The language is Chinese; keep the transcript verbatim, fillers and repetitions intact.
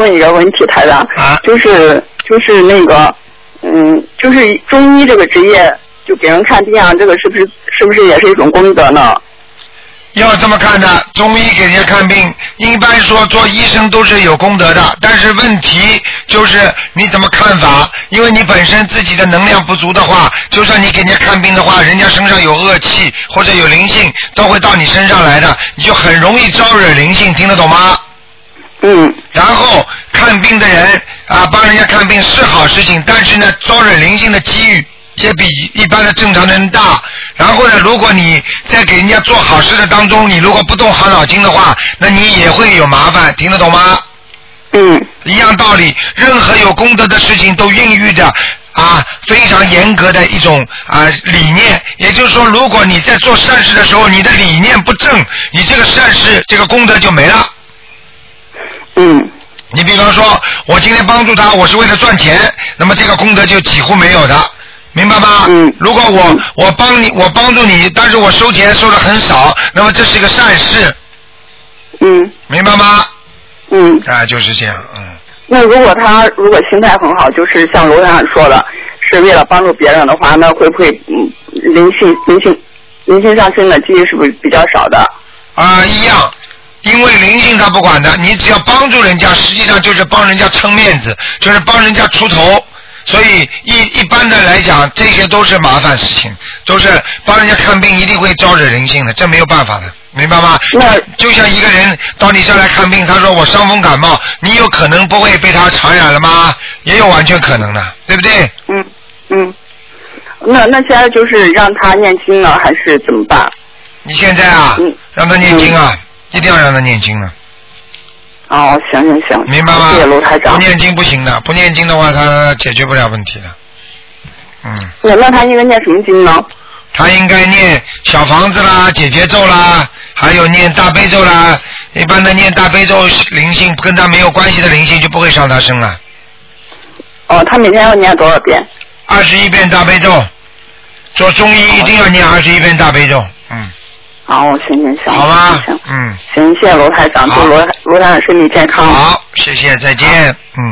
问一个问题，台长， 啊、 就是就是那个，嗯，就是中医这个职业，就给人看病啊，这个是不是是不是也是一种功德呢？ 要这么看的，中医给人家看病，一般说做医生都是有功德的，但是问题就是你怎么看法？因为你本身自己的能量不足的话，就算你给人家看病的话，人家身上有恶气或者有灵性，都会到你身上来的，你就很容易招惹灵性，听得懂吗？ 嗯。 然后看病的人啊，帮人家看病是好事情，但是呢，招惹灵性的机遇也比一般的正常的人大。然后呢，如果你在给人家做好事的当中，你如果不动好脑筋的话，那你也会有麻烦，听得懂吗？ 嗯。 一样道理，任何有功德的事情都孕育着啊非常严格的一种啊理念。也就是说，如果你在做善事的时候，你的理念不正，你这个善事这个功德就没了。 嗯。 你比方说，我今天帮助他，我是为了赚钱，那么这个功德就几乎没有的。明白吗？ 嗯。 如果我我帮你，我帮助你，但是我收钱收的很少，那么这是一个善事。 嗯。 明白吗？ 嗯。 啊，就是这样，嗯。 那如果他如果心态很好，就是像罗先生说的，是为了帮助别人的话，那会不会嗯灵性灵性灵性上升的几率是不是比较少的？ 啊，一样。因为灵性他不管的，你只要帮助人家，实际上就是帮人家撑面子，就是帮人家出头。所以一一般的来讲，这些都是麻烦事情，都是帮人家看病一定会招惹人性的，这没有办法的，明白吗？ 那就像一个人到你这来看病，他说我伤风感冒，你有可能不会被他传染了吗？也有完全可能的，对不对？ 嗯嗯。那那现在就是让他念经呢，还是怎么办？ 你现在啊， 嗯、 让他念经啊、嗯，一定要让他念经了。 哦，行行行， 明白吗？ 谢谢卢台长。 不念经不行的，不念经的话，他解决不了问题的。嗯。 那那他应该念什么经呢？ 他应该念小房子啦、解结咒啦，还有念大悲咒啦。一般的念大悲咒灵性跟他没有关系的灵性就不会上他身了。 哦，他每天要念多少遍？ 二十一遍大悲咒。做中医一定要念二十一遍大悲咒。嗯。 好，行行行。 好吧。 行。 嗯。 行，谢谢罗台长，祝罗罗台长身体健康。 好，谢谢，再见。嗯。